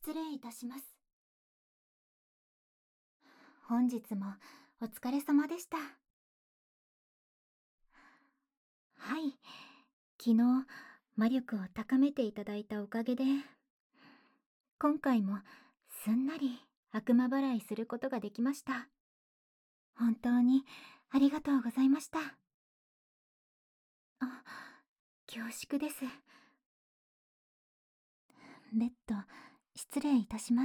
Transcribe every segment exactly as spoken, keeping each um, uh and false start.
失礼いたします。本日もお疲れ様でした。はい、昨日魔力を高めていただいたおかげで、今回もすんなり悪魔払いすることができました。本当にありがとうございました。あ、恐縮です。ベッド、失礼いたします。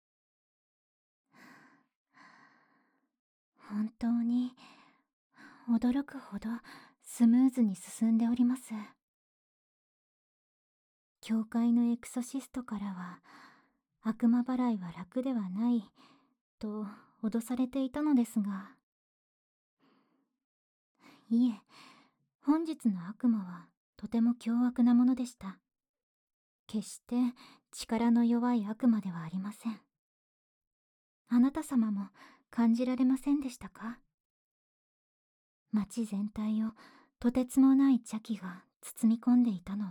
本当に驚くほどスムーズに進んでおります。教会のエクソシストからは、悪魔払いは楽ではないと脅されていたのですが、いえ、本日の悪魔はとても凶悪なものでした。決して力の弱い悪魔ではありません。あなた様も感じられませんでしたか？町全体をとてつもない邪気が包み込んでいたのを。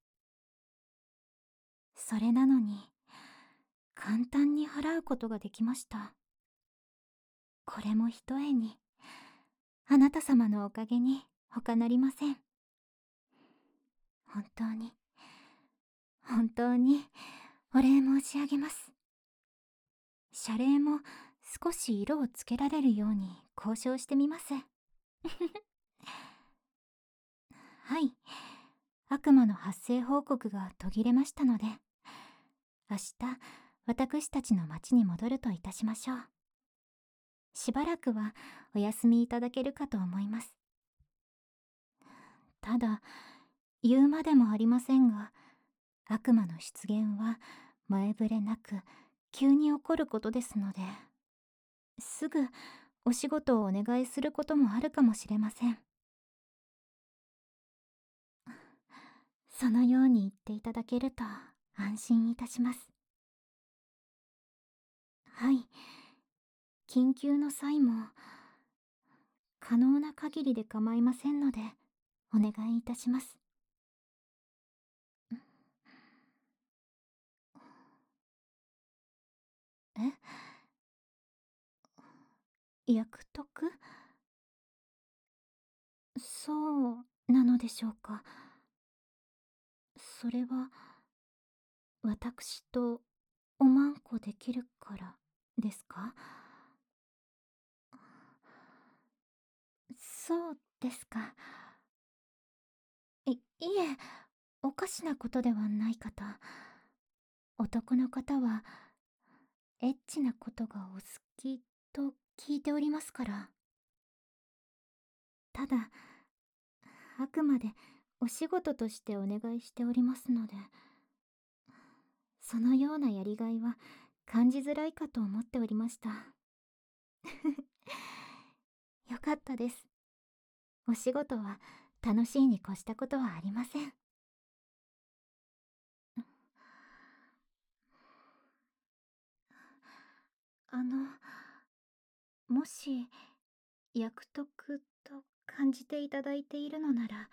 それなのに簡単に払うことができました。これもひとえにあなた様のおかげに他なりません。本当に本当にお礼申し上げます。謝礼も少し色をつけられるように交渉してみます。はい、悪魔の発生報告が途切れましたので、明日私たちの町に戻るといたしましょう。しばらくはお休みいただけるかと思います。ただ言うまでもありませんが、悪魔の出現は前触れなく急に起こることですので、すぐお仕事をお願いすることもあるかもしれません。そのように言っていただけると安心いたします。はい、緊急の際も可能な限りで構いませんのでお願いいたします。え？役得？そうなのでしょうか。それは私とおまんこできるからですか？そうですか。い、いえ、おかしなことではないかと。男の方はエッチなことがお好きと聞いておりますから。ただ、あくまでお仕事としてお願いしておりますので、そのようなやりがいは感じづらいかと思っておりました。よかったです。お仕事は楽しいに越したことはありません。あの、もし役得と感じていただいているのなら、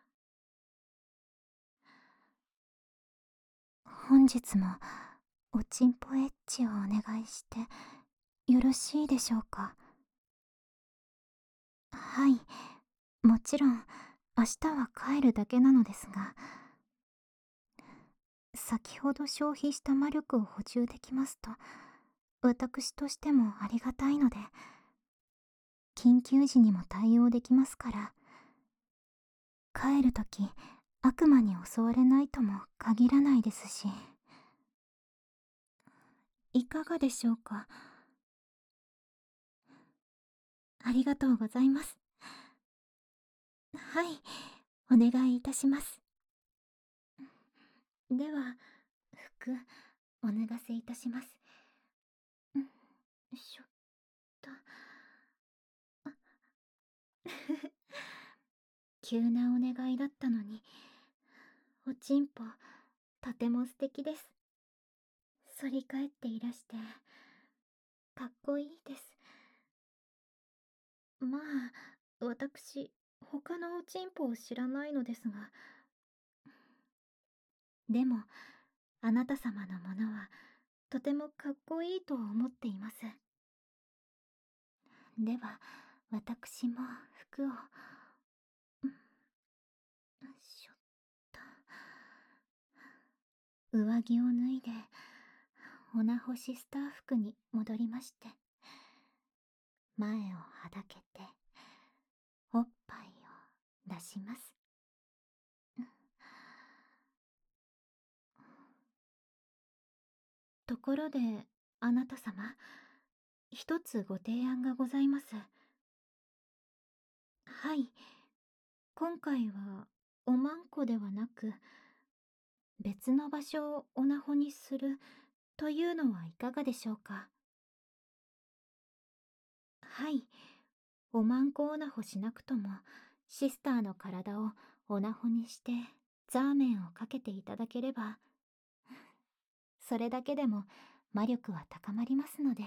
本日もおちんぽエッチをお願いしてよろしいでしょうか？はい、もちろん明日は帰るだけなのですが、先ほど消費した魔力を補充できますと私としてもありがたいので、緊急時にも対応できますから、帰るとき悪魔に襲われないとも限らないですし。いかがでしょうか？ありがとうございます。はい、お願いいたします。では服お脱がせいたします。んしょっと。急なお願いだったのに、おちんぽとても素敵です。反り返っていらしてかっこいいです。まあ私他のおちんぽを知らないのですが、でもあなた様のものはとてもかっこいいと思っています。では、私も服を、うんしょっと、上着を脱いで、オナホシスター服に戻りまして、前をはだけて、おっぱいを出します。ところで、あなた様、一つご提案がございます。はい、今回はおまんこではなく、別の場所をオナホにするというのはいかがでしょうか。はい、おまんこオナホしなくとも、シスターの体をオナホにしてザーメンをかけていただければ、それだけでも魔力は高まりますので。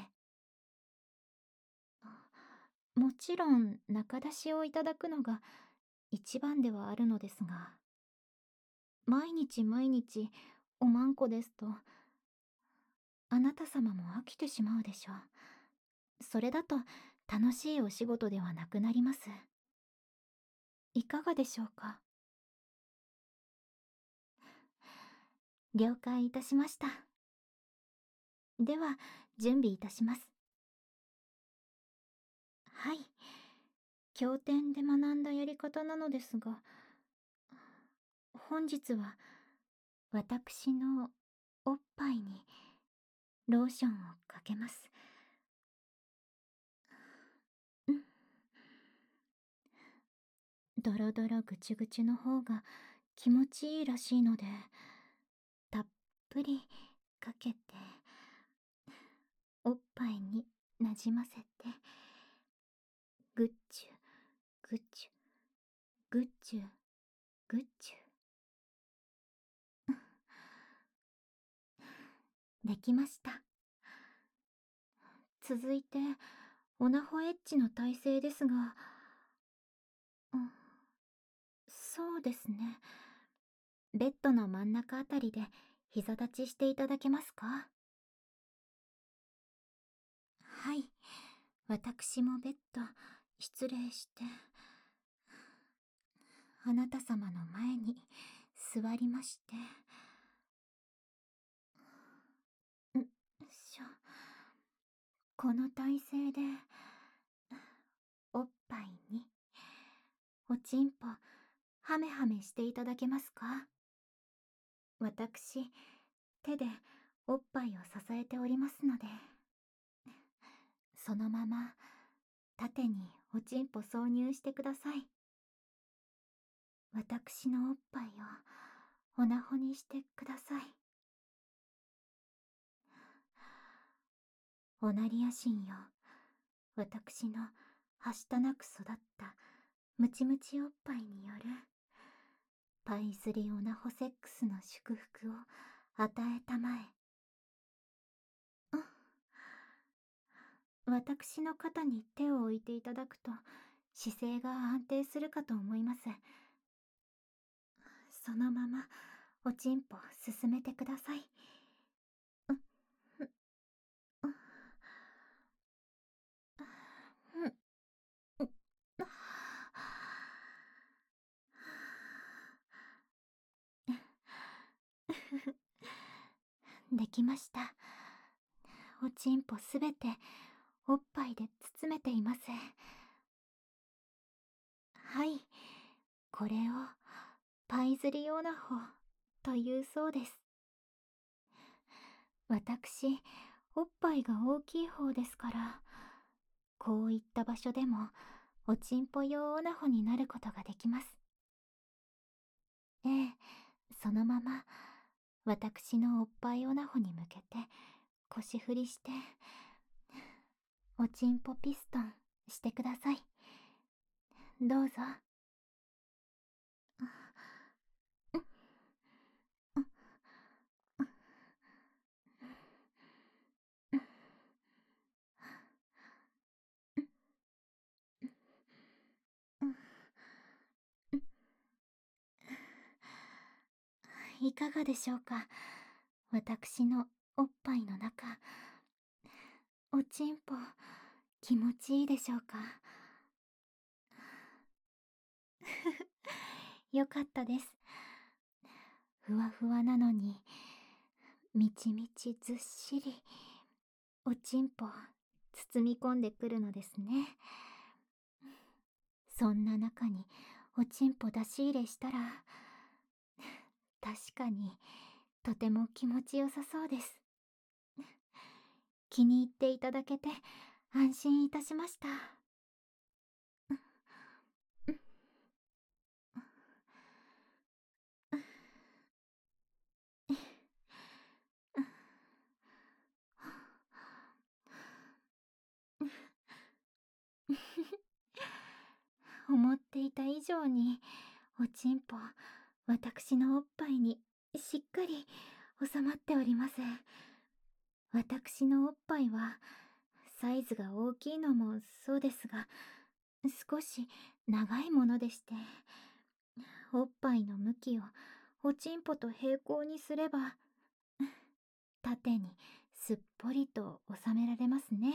もちろん中出しをいただくのが一番ではあるのですが、毎日毎日おまんこですと、あなた様も飽きてしまうでしょう。それだと楽しいお仕事ではなくなります。いかがでしょうか。了解いたしました。では準備いたします。はい、経典で学んだやり方なのですが、本日は私のおっぱいにローションをかけます。うん。ドロドロぐちぐちの方が気持ちいいらしいので、たっぷりかけて、おっぱいになじませて、ぐっちゅぐっちゅぐっちゅぐっちゅできました。続いてオナホエッジの体勢ですが、うん、そうですね。ベッドの真ん中あたりで膝立ちしていただけますか。はい、私もベッド失礼して、あなた様の前に座りまして、んしょ、この体勢でおっぱいにおちんぽハメハメしていただけますか。私手でおっぱいを支えておりますので、そのまま縦におちんぽ挿入してください。私のおっぱいをおなほにしてください。おなりやしんよ、私のはしたなく育ったムチムチおっぱいによるパイズリオナホセックスの祝福を与えたまえ。私の肩に手を置いていただくと姿勢が安定するかと思います。そのままおちんぽ進めてください。う、う、う、う、う、できました。おちんぽすべておっぱいで包めています。はい、これをパイズリオナホというそうです。私おっぱいが大きい方ですから、こういった場所でもおちんぽ用オナホになることができます。ええ、そのまま私のおっぱいオナホに向けて腰振りしておちんぽピストンしてください。どうぞ。いかがでしょうか。私のおっぱいの中、おちんぽ気持ちいいでしょうか？よかったです。ふわふわなのにみちみちずっしりおちんぽ包み込んでくるのですね。そんな中におちんぽ出し入れしたら確かにとても気持ちよさそうです。気に入っていただけて安心いたしました。思っていた以上におちんぽ私のおっぱいにしっかり収まっております。私のおっぱいはサイズが大きいのもそうですが、少し長いものでして、おっぱいの向きをおちんぽと平行にすれば縦にすっぽりと収められますね。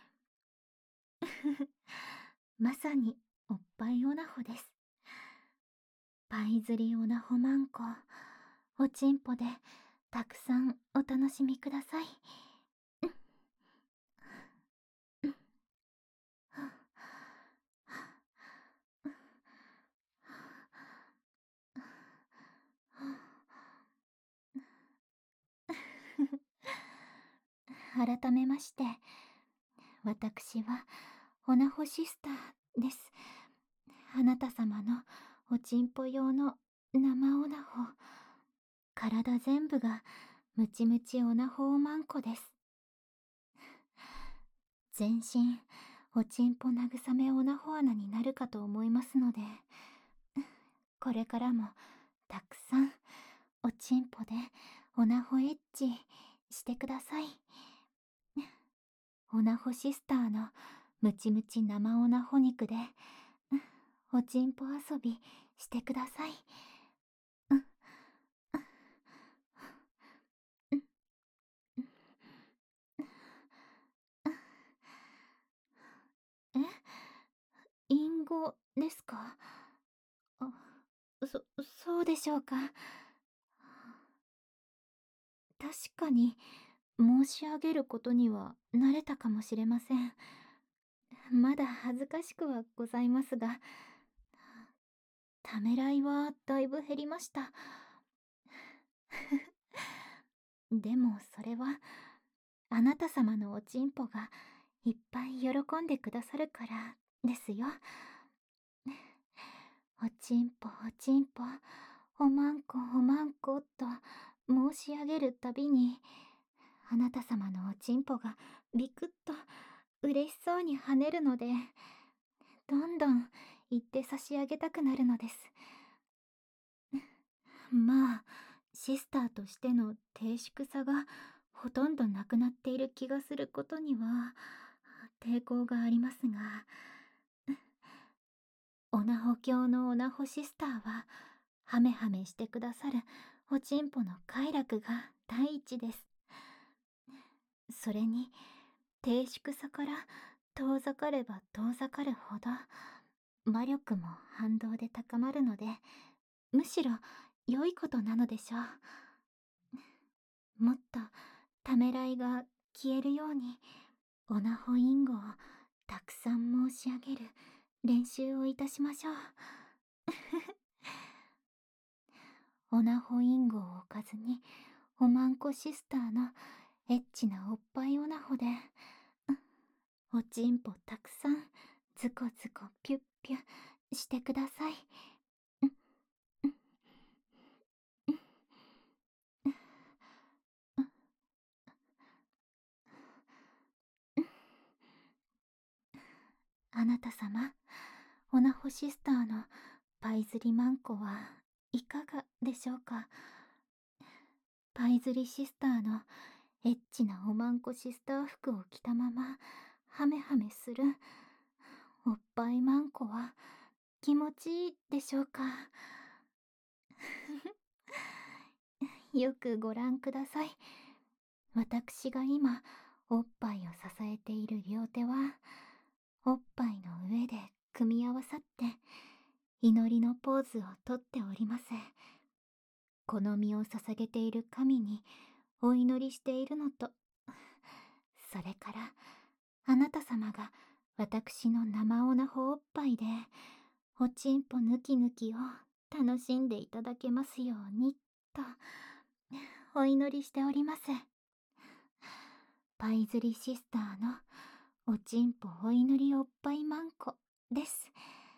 まさにおっぱいオナホです。パイ釣りオナホマンコ、おちんぽでたくさんお楽しみください。改めまして、私はオナホシスターです。あなた様のおちんぽ用の生オナホ、体全部がムチムチオナホーマンコです。全身おちんぽ慰めオナホ穴になるかと思いますので、これからもたくさんおちんぽでオナホエッチしてください。オナホシスターのムチムチ生オナホ肉でおちんぽ遊びしてください。え、隠語ですか？あ、そ、そうでしょうか。確かに申し上げることには慣れたかもしれません。まだ恥ずかしくはございますが、ためらいはだいぶ減りました。でもそれはあなた様のおちんぽがいっぱい喜んでくださるからですよ。おちんぽおちんぽおまんこおまんこっと申し上げるたびに、あなた様のおちんぽがビクッと嬉しそうに跳ねるので、どんどん言って差し上げたくなるのです。まあシスターとしての低粛さがほとんどなくなっている気がすることには抵抗がありますが、オナホ教のオナホシスターはハメハメしてくださるおちんぽの快楽が第一です。それに低粛さから遠ざかれば遠ざかるほど魔力も反動で高まるので、むしろ良いことなのでしょう。もっとためらいが消えるようにオナホインゴをたくさん申し上げる練習をいたしましょう。オナホインゴを置かずにおまんこシスターのエッチなおっぱいオナホでおちんぽたくさんズコズコピュッピュしてください。あなた様、オナホシスターのパイズリマンコはいかがでしょうか？パイズリシスターのエッチなおまんこシスター服を着たままハメハメするおっぱいマンコは気持ちいいでしょうか？よくご覧ください。 私が今おっぱいを支えている両手はおっぱいの上で組み合わさって祈りのポーズをとっております。この身を捧げている神にお祈りしているのと、それからあなた様が私の生オナホおっぱいでおちんぽぬきぬきを楽しんでいただけますようにとお祈りしております。パイズリシスターのおちんぽお祈りおっぱいまんこです。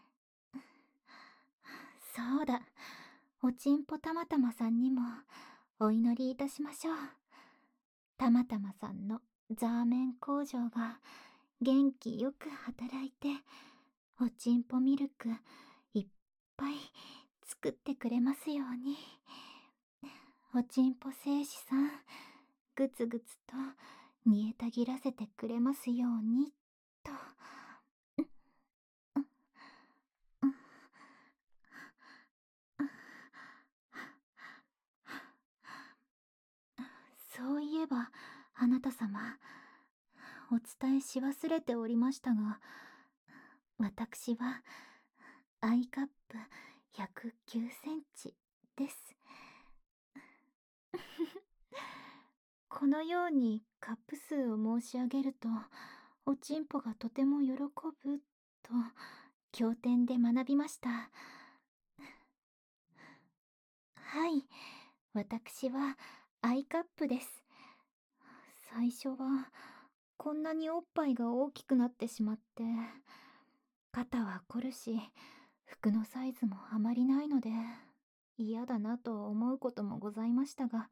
そうだ、おちんぽたまたまさんにもお祈りいたしましょう。たまたまさんのザーメン工場が元気よく働いておちんぽミルクいっぱい作ってくれますように。おちんぽ製師さんぐつぐつと煮えたぎらせてくれますようにと。そういえばあなた様、お伝えし忘れておりましたが、私はアイカップひゃくきゅうセンチです。このようにカップ数を申し上げるとおちんぽがとても喜ぶと経典で学びました。はい、私はアイカップです。最初はこんなにおっぱいが大きくなってしまって肩は凝るし服のサイズもあまりないので嫌だなと思うこともございましたが、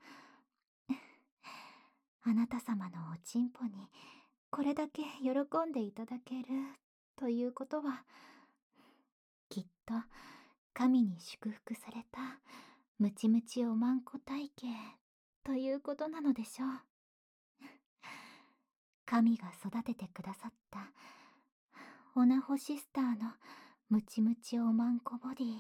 あなた様のおちんぽにこれだけ喜んでいただけるということはきっと神に祝福されたムチムチおまんこ体型ということなのでしょう。神が育ててくださったオナホシスターのムチムチおまんこボディ、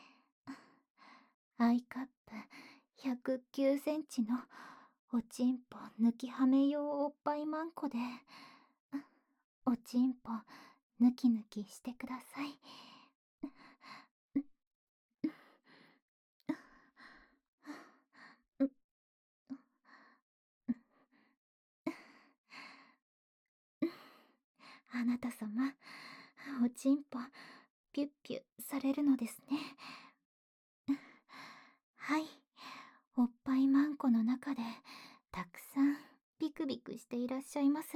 アイカップひゃくきゅうセンチのおちんぽ抜きはめ用おっぱいまんこでおちんぽ抜き抜きしてください。あなた様、おちんぽピュッピュされるのですね。はい、おっぱいまんこの中でたくさんビクビクしていらっしゃいます。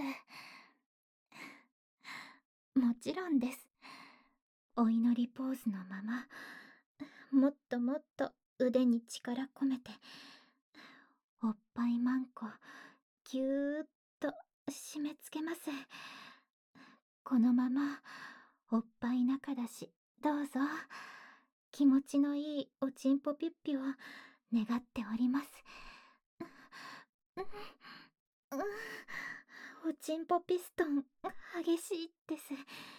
もちろんです。お祈りポーズのままもっともっと腕に力込めておっぱいまんこぎゅーっと締め付けます。このままおっぱい中だしどうぞ気持ちのいいおちんぽピュッピュを願っております。おちんぽピストン激しいです。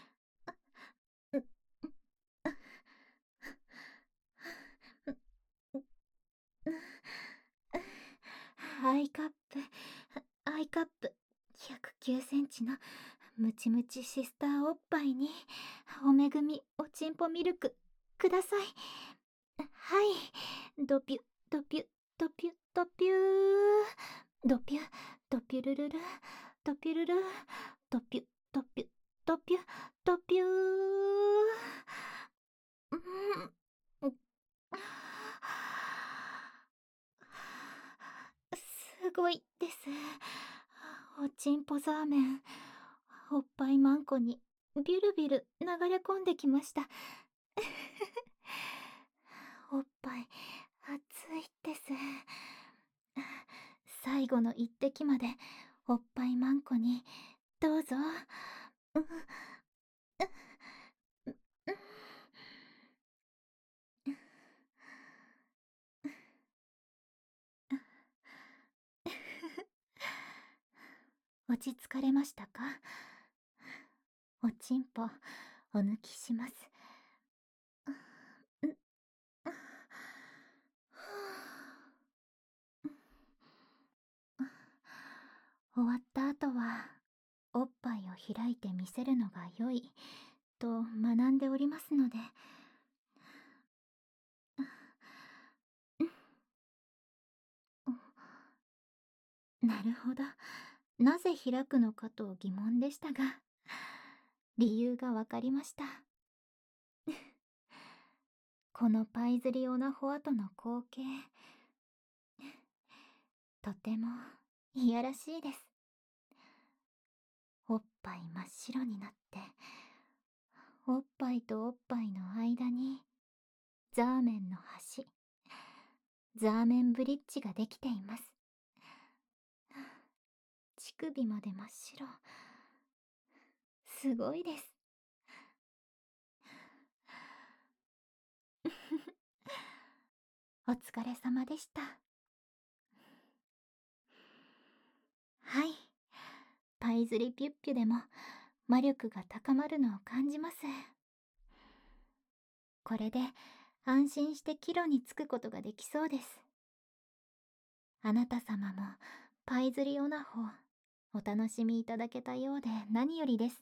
アイカップアイカップひゃくきゅうセンチのムチムチシスターおっぱいにおめぐみおちんぽミルクください。はい、ドピュドピュドピュドピュードピュドピュルルルドピュルルドピュドピュドピュドピュー。うん、すごいです。おちんぽザーメンおっぱいまんこにビュルビュル流れ込んできました。おっぱい熱いです。最後の一滴までおっぱいまんこにどうぞ。うう落ち着かれましたか？おちんぽお抜きします。 終わった後はおっぱいを開いて見せるのが良いと学んでおりますので。なるほど。なぜ開くのかと疑問でしたが、理由がわかりました。このパイズリオナホアとの光景、とてもいやらしいです。おっぱい真っ白になって、おっぱいとおっぱいの間にザーメンの橋、ザーメンブリッジができています。乳首まで真っ白。すごいです。お疲れ様でした。はい。パイズリピュッピュでも魔力が高まるのを感じます。これで安心して帰路につくことができそうです。あなた様もパイズリオナホお楽しみいただけたようで何よりです。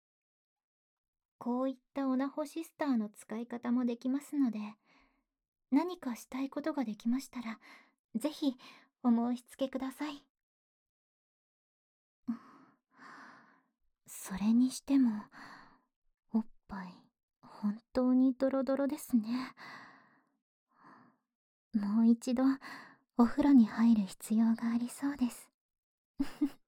こういったオナホシスターの使い方もできますので、何かしたいことができましたらぜひお申し付けください。それにしてもおっぱい本当にドロドロですね。もう一度お風呂に入る必要がありそうです。